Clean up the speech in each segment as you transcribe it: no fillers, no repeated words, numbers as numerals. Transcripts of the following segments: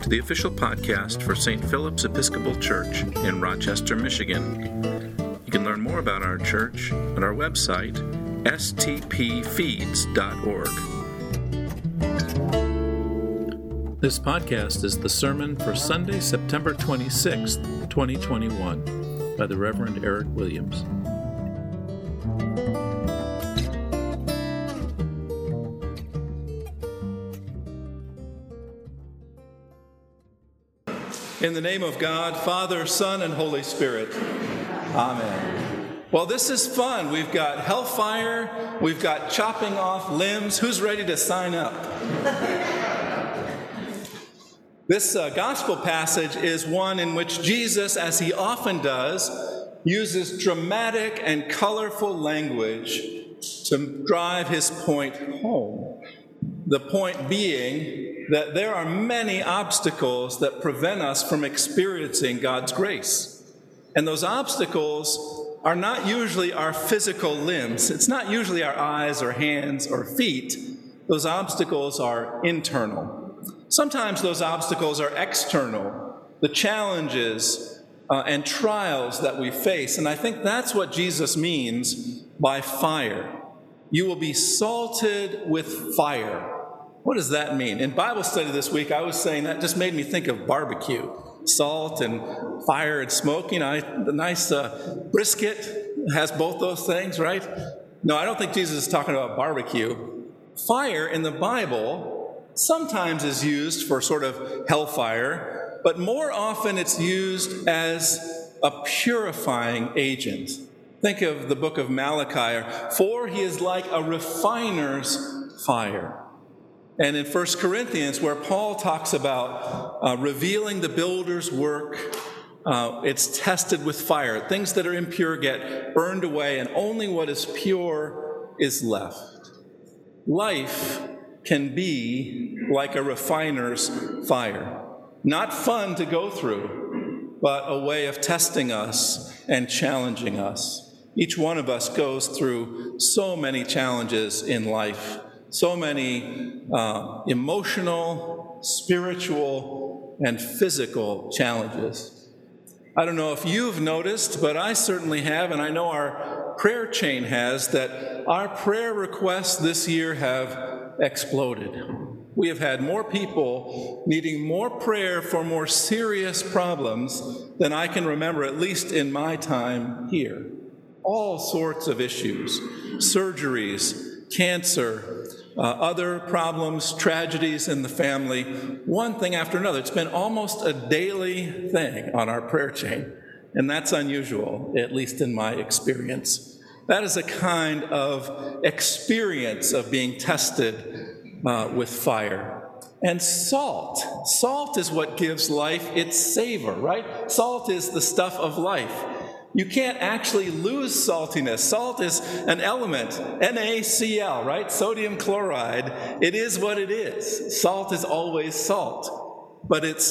to the official podcast for St. Philip's Episcopal Church in Rochester, Michigan. You can learn more about our church at our website, stpfeeds.org. This podcast is the sermon for Sunday, September 26th, 2021, by the Reverend Eric Williams. In the name of God, Father, Son, and Holy Spirit. Amen. Well, this is fun. We've got hellfire. We've got chopping off limbs. Who's ready to sign up? This gospel passage is one in which Jesus, as he often does, uses dramatic and colorful language to drive his point home. The point being that there are many obstacles that prevent us from experiencing God's grace. And those obstacles are not usually our physical limbs. It's not usually our eyes or hands or feet. Those obstacles are internal. Sometimes those obstacles are external, the challenges and trials that we face. And I think that's what Jesus means by fire. You will be salted with fire. What does that mean? In Bible study this week, I was saying that just made me think of barbecue. Salt and fire and smoke. You know, the nice brisket has both those things, right? No, I don't think Jesus is talking about barbecue. Fire in the Bible sometimes is used for sort of hellfire, but more often it's used as a purifying agent. Think of the book of Malachi, for he is like a refiner's fire. And in 1 Corinthians, where Paul talks about revealing the builder's work, it's tested with fire. Things that are impure get burned away, and only what is pure is left. Life can be like a refiner's fire. Not fun to go through, but a way of testing us and challenging us. Each one of us goes through so many challenges in life. So many emotional, spiritual, and physical challenges. I don't know if you've noticed, but I certainly have, and I know our prayer chain has, that our prayer requests this year have exploded. We have had more people needing more prayer for more serious problems than I can remember, at least in my time here. All sorts of issues, surgeries, cancer, other problems, tragedies in the family, one thing after another. It's been almost a daily thing on our prayer chain, and that's unusual, at least in my experience. That is a kind of experience of being tested with fire. And salt is what gives life its savor, right? Salt is the stuff of life. You can't actually lose saltiness. Salt is an element, NaCl, right? Sodium chloride. It is what it is. Salt is always salt. But it's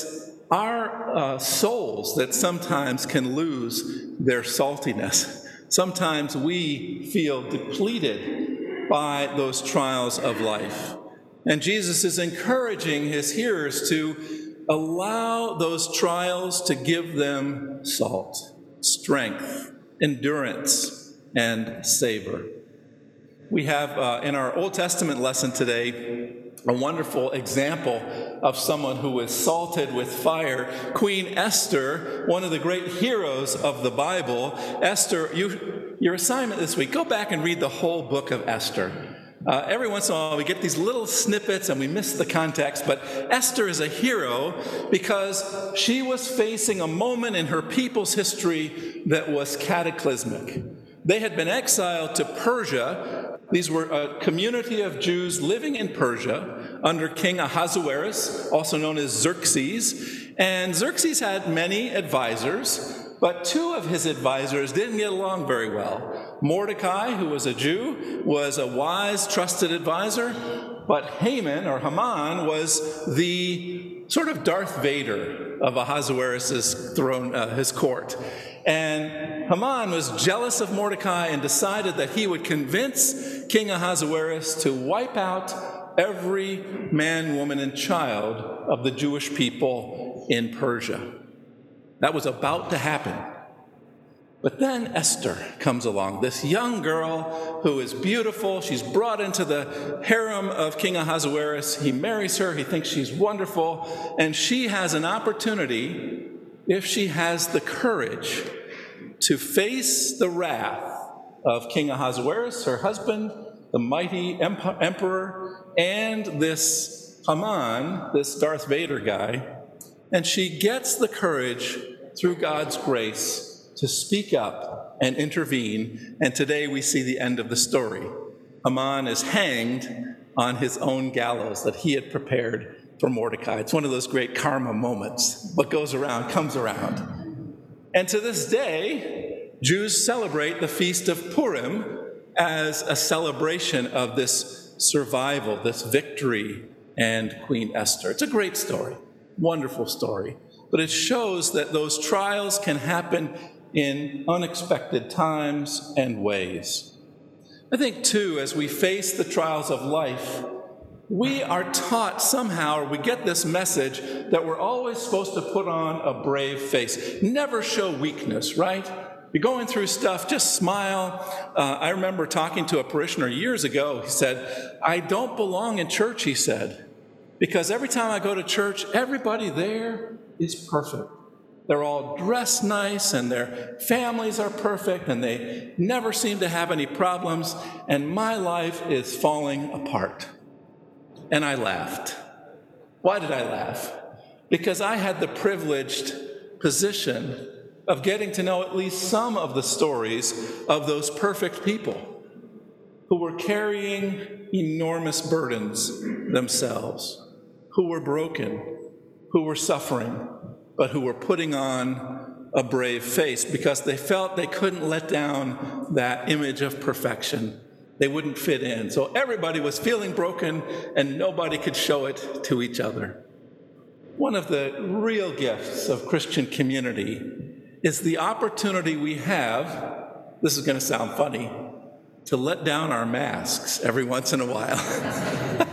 our souls that sometimes can lose their saltiness. Sometimes we feel depleted by those trials of life. And Jesus is encouraging his hearers to allow those trials to give them salt, strength, endurance, and savor. We have in our Old Testament lesson today a wonderful example of someone who was salted with fire. Queen Esther, one of the great heroes of the Bible. Esther, your assignment this week, go back and read the whole book of Esther. Every once in a while we get these little snippets and we miss the context, but Esther is a hero because she was facing a moment in her people's history that was cataclysmic. They had been exiled to Persia. These were a community of Jews living in Persia under King Ahasuerus, also known as Xerxes. And Xerxes had many advisors, but two of his advisors didn't get along very well. Mordecai, who was a Jew, was a wise, trusted advisor, but Haman was the sort of Darth Vader of Ahasuerus' throne, his court. And Haman was jealous of Mordecai and decided that he would convince King Ahasuerus to wipe out every man, woman, and child of the Jewish people in Persia. That was about to happen. But then Esther comes along, this young girl who is beautiful. She's brought into the harem of King Ahasuerus. He marries her. He thinks she's wonderful. And she has an opportunity, if she has the courage, to face the wrath of King Ahasuerus, her husband, the mighty emperor, and this Haman, this Darth Vader guy. And she gets the courage, through God's grace, to speak up and intervene, and today we see the end of the story. Haman is hanged on his own gallows that he had prepared for Mordecai. It's one of those great karma moments. What goes around comes around. And to this day, Jews celebrate the Feast of Purim as a celebration of this survival, this victory, and Queen Esther. It's a great story, wonderful story, but it shows that those trials can happen in unexpected times and ways. I think, too, as we face the trials of life, we are taught somehow, or we get this message, that we're always supposed to put on a brave face. Never show weakness, right? You're going through stuff, just smile. I remember talking to a parishioner years ago. He said, I don't belong in church, he said, because every time I go to church, everybody there is perfect. They're all dressed nice, and their families are perfect, and they never seem to have any problems, and my life is falling apart. And I laughed. Why did I laugh? Because I had the privileged position of getting to know at least some of the stories of those perfect people who were carrying enormous burdens themselves, who were broken, who were suffering, but who were putting on a brave face because they felt they couldn't let down that image of perfection. They wouldn't fit in. So everybody was feeling broken, and nobody could show it to each other. One of the real gifts of Christian community is the opportunity we have, this is going to sound funny, to let down our masks every once in a while.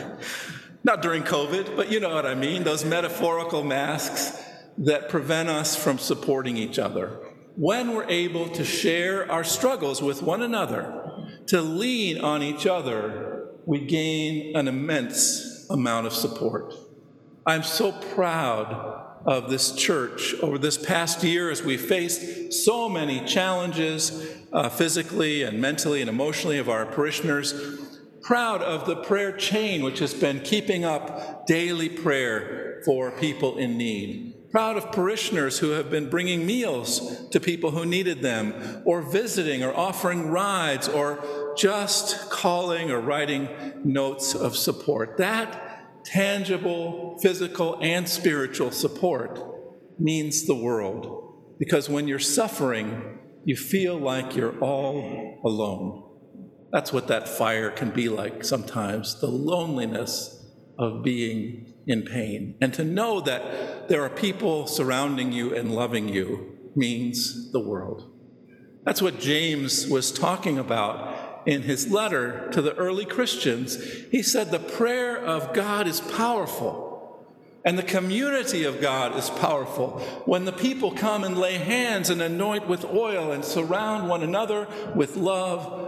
Not during COVID, but you know what I mean, those metaphorical masks that prevent us from supporting each other. When we're able to share our struggles with one another, to lean on each other, we gain an immense amount of support. I'm so proud of this church over this past year as we faced so many challenges physically and mentally and emotionally of our parishioners. Proud of the prayer chain, which has been keeping up daily prayer for people in need. Proud of parishioners who have been bringing meals to people who needed them, or visiting, or offering rides, or just calling or writing notes of support. That tangible, physical, and spiritual support means the world, because when you're suffering, you feel like you're all alone. That's what that fire can be like sometimes, the loneliness of being in pain. And to know that there are people surrounding you and loving you means the world. That's what James was talking about in his letter to the early Christians. He said the prayer of God is powerful, and the community of God is powerful. When the people come and lay hands and anoint with oil and surround one another with love,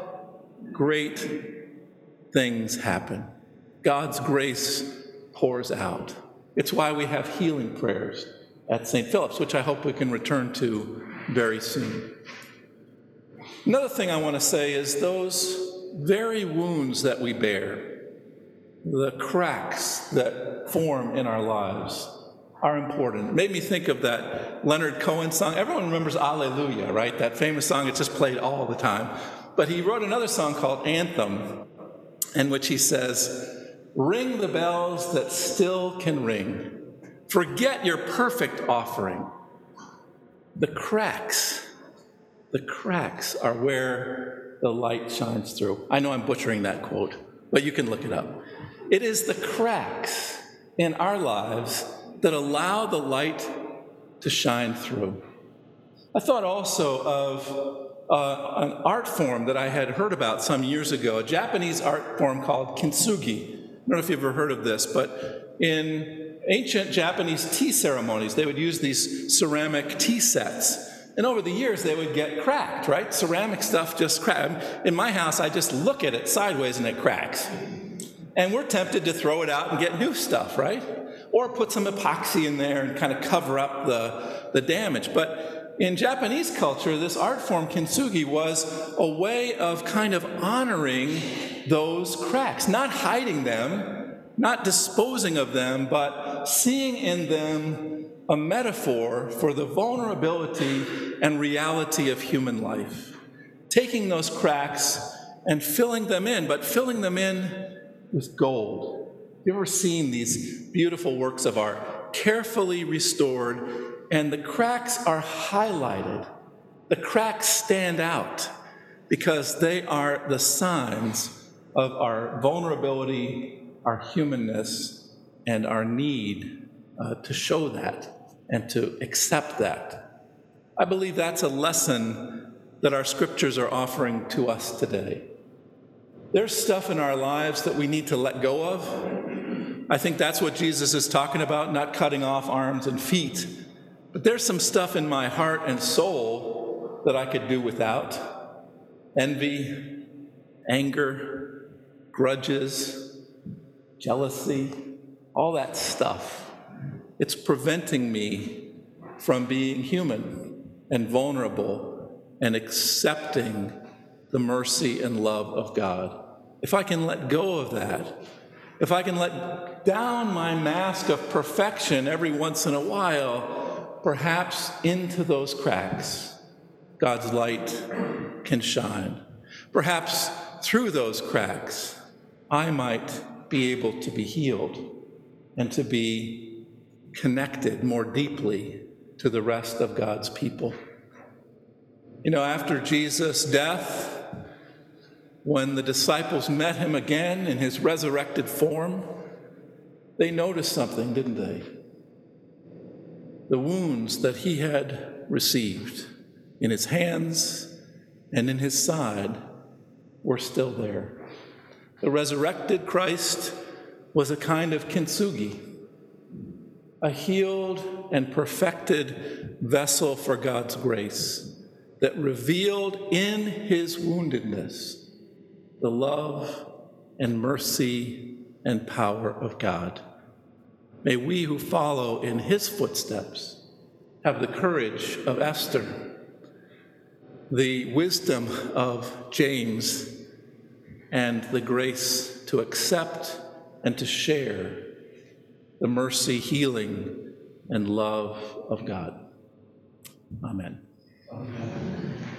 great things happen. God's grace pours out. It's why we have healing prayers at St. Philip's, which I hope we can return to very soon. Another thing I want to say is those very wounds that we bear, the cracks that form in our lives, are important. It made me think of that Leonard Cohen song. Everyone remembers Alleluia, right? That famous song, it's just played all the time. But he wrote another song called Anthem, in which he says, ring the bells that still can ring. Forget your perfect offering. The cracks are where the light shines through. I know I'm butchering that quote, but you can look it up. It is the cracks in our lives that allow the light to shine through. I thought also of an art form that I had heard about some years ago, a Japanese art form called kintsugi. don't know if you've ever heard of this, but in ancient Japanese tea ceremonies, they would use these ceramic tea sets. And over the years, they would get cracked, right? Ceramic stuff just cracks. In my house, I just look at it sideways and it cracks. And we're tempted to throw it out and get new stuff, right? Or put some epoxy in there and kind of cover up the damage. But in Japanese culture, this art form, kintsugi, was a way of kind of honoring those cracks, not hiding them, not disposing of them, but seeing in them a metaphor for the vulnerability and reality of human life. Taking those cracks and filling them in, but filling them in with gold. Have you ever seen these beautiful works of art, carefully restored, and the cracks are highlighted? The cracks stand out because they are the signs of our vulnerability, our humanness, and our need to show that and to accept that. I believe that's a lesson that our scriptures are offering to us today. There's stuff in our lives that we need to let go of. I think that's what Jesus is talking about, not cutting off arms and feet. But there's some stuff in my heart and soul that I could do without. Envy, anger, grudges, jealousy, all that stuff. It's preventing me from being human and vulnerable and accepting the mercy and love of God. If I can let go of that, if I can let down my mask of perfection every once in a while, perhaps into those cracks, God's light can shine. Perhaps through those cracks, I might be able to be healed and to be connected more deeply to the rest of God's people. You know, after Jesus' death, when the disciples met him again in his resurrected form, they noticed something, didn't they? The wounds that he had received in his hands and in his side were still there. The resurrected Christ was a kind of kintsugi, a healed and perfected vessel for God's grace that revealed in his woundedness the love and mercy and power of God. May we who follow in his footsteps have the courage of Esther, the wisdom of James, and the grace to accept and to share the mercy, healing, and love of God. Amen. Amen.